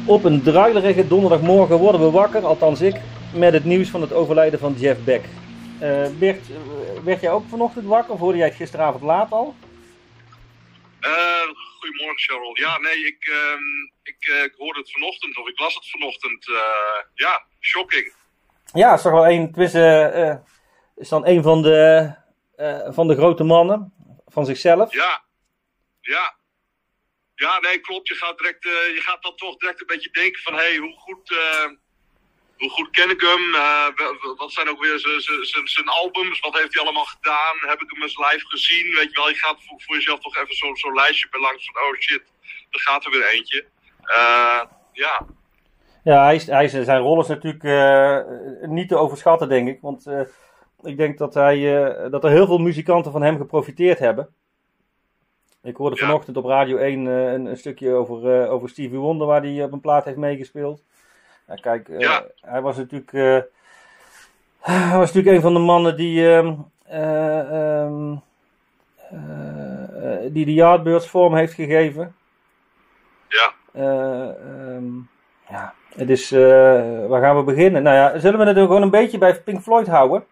Op een druilerige donderdagmorgen worden we wakker, althans ik, met het nieuws van het overlijden van Jeff Beck. Bert, werd jij ook vanochtend wakker of hoorde jij het gisteravond laat al? Goedemorgen, Cheryl. Ja, nee, ik hoorde het vanochtend, of ik las het vanochtend. Ja, shocking. Ja, is toch wel een, is dan een van de grote mannen van zichzelf. Ja, nee, klopt. Je gaat dan toch direct een beetje denken van, hé, hoe goed ken ik hem? Wat zijn ook weer zijn albums? Wat heeft hij allemaal gedaan? Heb ik hem eens live gezien? Weet je wel, je gaat voor jezelf toch even zo'n lijstje bij langs van, oh shit, er gaat er weer eentje. Ja. Ja, zijn rol is natuurlijk niet te overschatten, denk ik. Want ik denk dat er heel veel muzikanten van hem geprofiteerd hebben. Ik hoorde vanochtend op Radio 1 een stukje over Stevie Wonder, waar hij op een plaat heeft meegespeeld. Ja, kijk, hij was natuurlijk een van de mannen die de Yardbirds vorm heeft gegeven. Ja. Ja, het is, waar gaan we beginnen? Nou ja, zullen we het gewoon een beetje bij Pink Floyd houden?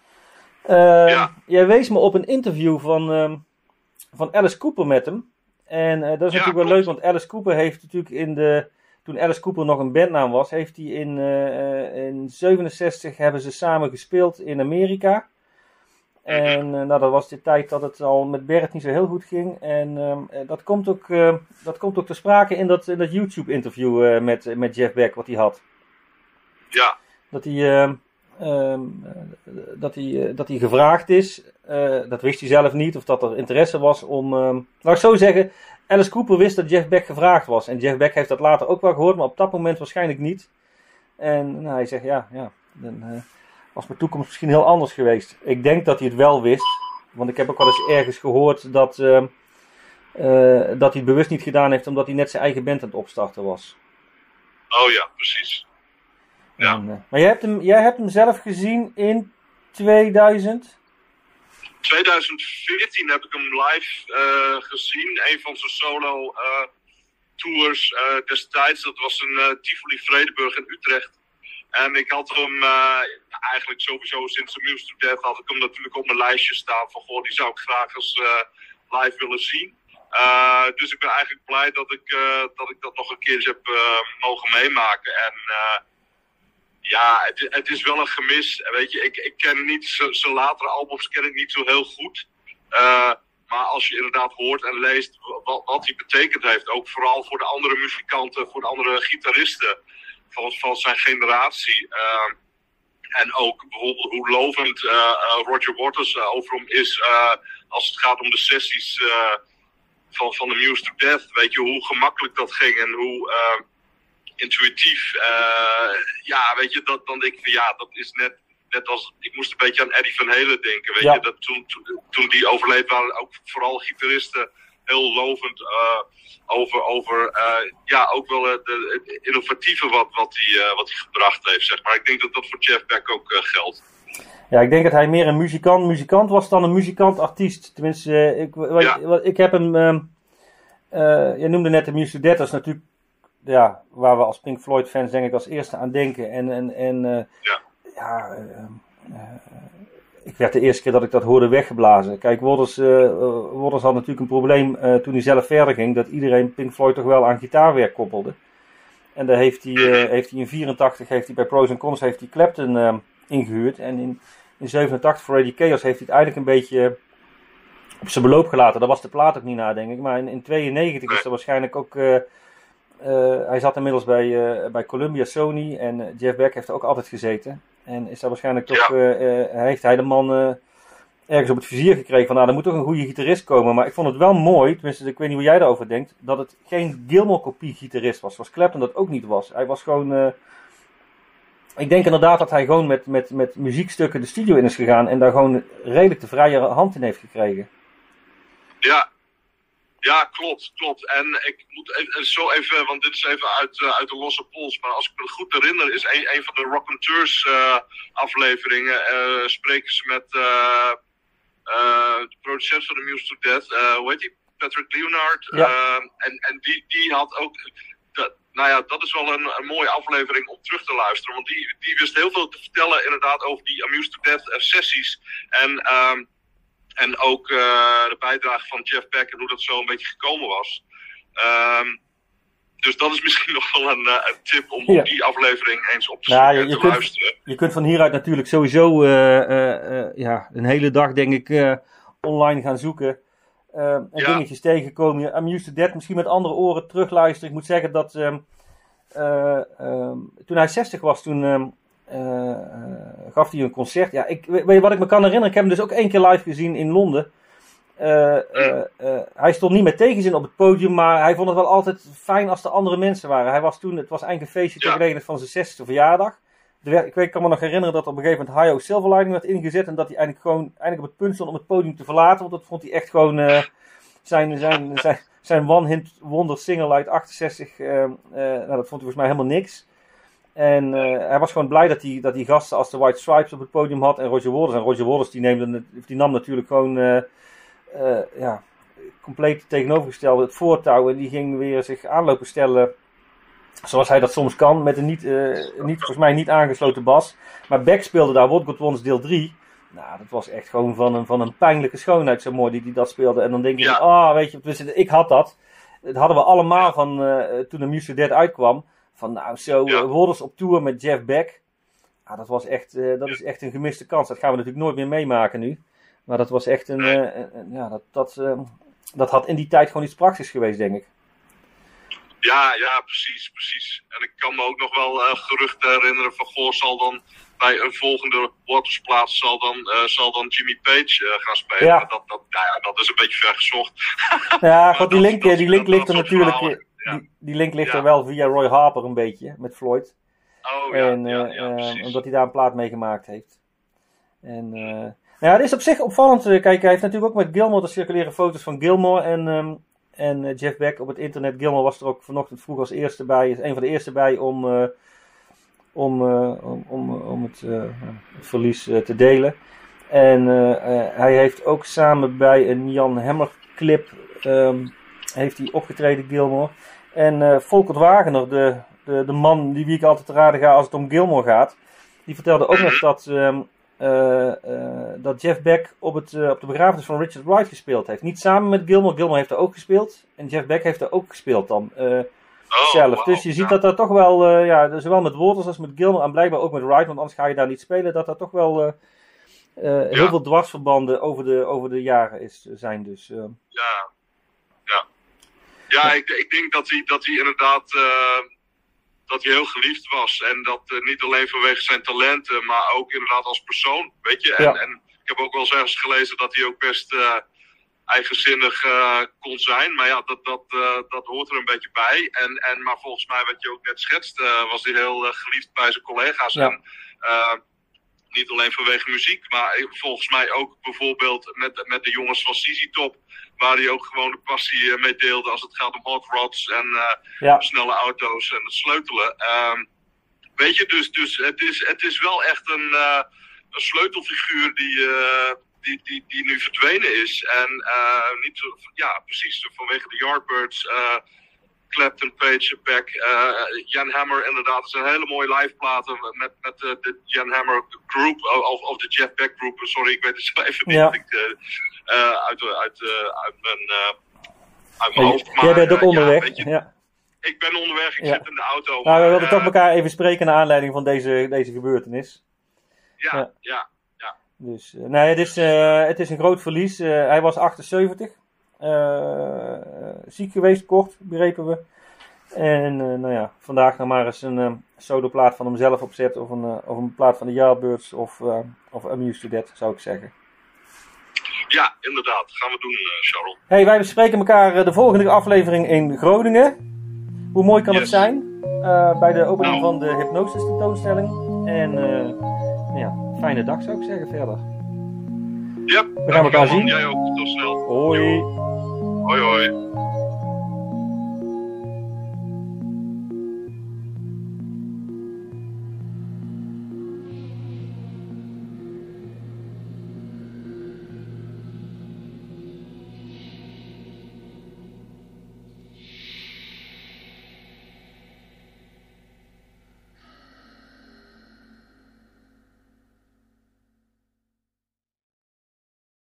Jij wees me op een interview van Alice Cooper met hem. En dat is natuurlijk wel leuk, want Alice Cooper heeft natuurlijk toen Alice Cooper nog een bandnaam was, heeft hij in 67 hebben ze samen gespeeld in Amerika. En dat was de tijd dat het al met Bert niet zo heel goed ging. En dat komt ook te sprake in dat YouTube interview met Jeff Beck wat hij had. Ja. Dat hij gevraagd is, dat wist hij zelf niet, of dat er interesse was om... laat ik zo zeggen, Alice Cooper wist dat Jeff Beck gevraagd was. En Jeff Beck heeft dat later ook wel gehoord, maar op dat moment waarschijnlijk niet. En hij zegt, dan was mijn toekomst misschien heel anders geweest. Ik denk dat hij het wel wist, want ik heb ook wel eens ergens gehoord dat hij het bewust niet gedaan heeft, omdat hij net zijn eigen band aan het opstarten was. Oh ja, precies. Ja. En, maar jij hebt hem zelf gezien in 2000? 2014 heb ik hem live gezien. Een van zijn solo tours destijds. Dat was een Tivoli Vredenburg in Utrecht. En ik had hem eigenlijk sowieso sinds de Muse to Death had ik hem natuurlijk op mijn lijstje staan. Van goh, die zou ik graag eens live willen zien. Dus ik ben eigenlijk blij dat ik dat nog een keer heb mogen meemaken. En ja, het is wel een gemis. Weet je, ik ken niet zijn latere albums ken ik niet zo heel goed. Maar als je inderdaad hoort en leest wat hij betekend heeft, ook vooral voor de andere muzikanten, voor de andere gitaristen van zijn generatie. En ook bijvoorbeeld hoe lovend Roger Waters over hem is als het gaat om de sessies van de Muse to Death. Weet je, hoe gemakkelijk dat ging en hoe intuïtief. Weet je, dan denk ik van dat is net als, ik moest een beetje aan Eddie Van Halen denken. Weet je, dat toen die overleed waren ook vooral gitaristen heel lovend over ook wel het innovatieve wat hij gebracht heeft, zeg maar. Ik denk dat dat voor Jeff Beck ook geldt. Ja, ik denk dat hij meer een muzikant was dan een muzikant-artiest. Tenminste, ik heb hem... je noemde net de Muse to Death, dat is natuurlijk waar we als Pink Floyd fans denk ik als eerste aan denken. Ik werd de eerste keer dat ik dat hoorde weggeblazen. Kijk, Waters had natuurlijk een probleem toen hij zelf verder ging, dat iedereen Pink Floyd toch wel aan gitaarwerk koppelde. En daar heeft hij in 84 heeft hij bij Pros and Cons heeft hij Clapton ingehuurd. En in 87 voor Eddie Chaos heeft hij het eigenlijk een beetje op zijn beloop gelaten. Daar was de plaat ook niet naar, denk ik. Maar in 92 is er waarschijnlijk ook... hij zat inmiddels bij Columbia, Sony en Jeff Beck heeft er ook altijd gezeten. En is daar waarschijnlijk toch, heeft hij de man ergens op het vizier gekregen van, er moet toch een goede gitarist komen. Maar ik vond het wel mooi, tenminste ik weet niet hoe jij daarover denkt, dat het geen Gilmour-kopie gitarist was, zoals Clapton dat ook niet was. Hij was gewoon, ik denk inderdaad dat hij gewoon met muziekstukken de studio in is gegaan en daar gewoon redelijk de vrije hand in heeft gekregen. Ja, klopt. En ik moet even, want dit is even uit de losse pols, maar als ik me goed herinner, is een van de Rock'n'Tours afleveringen, spreken ze met de producent van de Muse to Death, hoe heet die? Patrick Leonard. Ja. En die had ook, nou ja, dat is wel een mooie aflevering om terug te luisteren. Want die wist heel veel te vertellen inderdaad over die Amused to Death sessies. En ook de bijdrage van Jeff Beck en hoe dat zo een beetje gekomen was. Dus dat is misschien nog wel een tip om die aflevering eens op te zoeken en te luisteren. Je kunt van hieruit natuurlijk sowieso een hele dag, denk ik, online gaan zoeken. En dingetjes tegenkomen. Amused to Death misschien met andere oren terugluisteren. Ik moet zeggen dat toen hij 60 was, toen gaf hij een concert. Ja, weet je wat ik me kan herinneren? Ik heb hem dus ook 1 keer live gezien in Londen. Hij stond niet met tegenzin op het podium, maar hij vond het wel altijd fijn als er andere mensen waren. Het was eigenlijk een feestje ter gelegenheid van zijn 60e verjaardag. Ik kan me nog herinneren dat op een gegeven moment Hi-Ho Silverlining werd ingezet en dat hij eigenlijk op het punt stond om het podium te verlaten, want dat vond hij echt gewoon zijn one-hit wonder single uit 68, dat vond hij volgens mij helemaal niks. En hij was gewoon blij dat hij gasten als de White Stripes op het podium had en Roger Waters. En Roger Waters die nam natuurlijk gewoon compleet tegenovergestelde het voortouw en die ging weer zich aanlopen stellen zoals hij dat soms kan, met een volgens mij niet aangesloten bas. Maar Beck speelde daar What God Wants deel 3. Nou, dat was echt gewoon van een pijnlijke schoonheid zo mooi die dat speelde. En dan denk je, weet je, ik had dat. Dat hadden we allemaal van toen de Amused to Death uitkwam. Van Waters op tour met Jeff Beck. Dat is echt een gemiste kans. Dat gaan we natuurlijk nooit meer meemaken nu. Maar dat was echt dat had in die tijd gewoon iets praktisch geweest, denk ik. Ja, precies. En ik kan me ook nog wel geruchten herinneren van zal dan bij een volgende Watersplaats zal dan Jimmy Page gaan spelen. Ja. Dat is een beetje ver gezocht. Ja, god, die link ligt er natuurlijk. Die link ligt er wel via Roy Harper een beetje met Floyd. Oh ja, precies. Omdat hij daar een plaat mee gemaakt heeft. En het is op zich opvallend. Kijk, hij heeft natuurlijk ook met Gilmour, er circuleren foto's van Gilmour en Jeff Beck op het internet. Gilmour was er ook vanochtend vroeg als eerste bij. Is een van de eerste bij om het verlies te delen. En hij heeft ook samen bij een Jan Hammer clip heeft hij opgetreden, Gilmour. En Volkert Wagener, de man wie ik altijd te raden ga als het om Gilmour gaat, die vertelde ook nog dat Jeff Beck op de begrafenis van Richard Wright gespeeld heeft. Niet samen met Gilmour. Gilmour heeft er ook gespeeld. En Jeff Beck heeft er ook gespeeld dan zelf. Wow, dus je ziet dat er toch wel, zowel met Waters als met Gilmour en blijkbaar ook met Wright, want anders ga je daar niet spelen, dat er toch wel heel veel dwarsverbanden over de jaren zijn. Dus, ik denk dat hij inderdaad dat hij heel geliefd was. En dat niet alleen vanwege zijn talenten, maar ook inderdaad als persoon. Weet je? En ik heb ook wel eens ergens gelezen dat hij ook best eigenzinnig kon zijn. Maar ja, dat hoort er een beetje bij. Maar volgens mij, wat je ook net schetst, was hij heel geliefd bij zijn collega's. Ja. En niet alleen vanwege muziek, maar volgens mij ook bijvoorbeeld met de jongens van ZZ Top. Waar hij ook gewoon de passie mee deelde als het gaat om hot rods en snelle auto's en het sleutelen. Weet je, dus het is wel echt een sleutelfiguur die nu verdwenen is. En precies, vanwege de Yardbirds, Clapton, Page, Beck, Jan Hammer inderdaad. Het zijn hele mooie liveplaten met de Jan Hammer Group, of de Jeff Beck Group. Sorry, ik weet het zo even niet. Uit mijn hoofd. Maar, jij bent ook onderweg. Ik ben onderweg, ik zit in de auto. Nou, we wilden toch elkaar even spreken naar aanleiding van deze gebeurtenis. Ja. Dus, het is een groot verlies. Hij was 78. Ziek geweest, kort, begrepen we. En vandaag nog maar eens een soloplaat van hemzelf opzet. Of een plaat van de Yardbirds of Amused to Death, zou ik zeggen. Ja, inderdaad. Gaan we doen, Charles. Hey, wij bespreken elkaar de volgende aflevering in Groningen. Hoe mooi kan het zijn? Bij de opening van de Hypnosis tentoonstelling. En fijne dag zou ik zeggen verder. Ja, we gaan elkaar zien. Jij ook, tot snel. Hoi. Hoi.